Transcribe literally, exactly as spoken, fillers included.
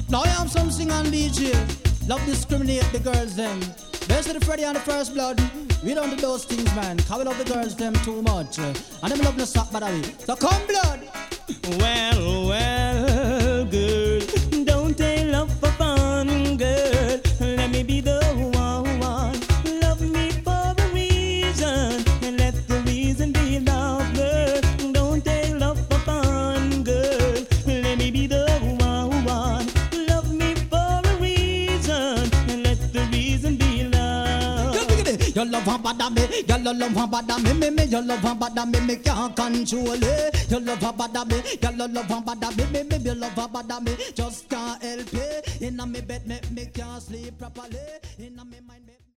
Now I have some sing and D J. Love discriminate the girls them. Best of the Freddy and the First Blood. We don't do those things, man. Cause we love the girls them too much. And them love no sock by the way. So come blood. Well, well, girl, don't take love for fun, girl. Let me be the one, one. Love me for a reason, and let the reason be love, girl. Don't take love for fun, girl. Let me be the one, one. Love me for a reason, and let the reason be love. Your love one bad me, your love one bad me, me me. Your love one bad me, me can't control it. Your love one bad me, your love one bad me, me me. Your love one bad me, just can't help it. Inna me bed, me me can't sleep properly. Inna me mind, me.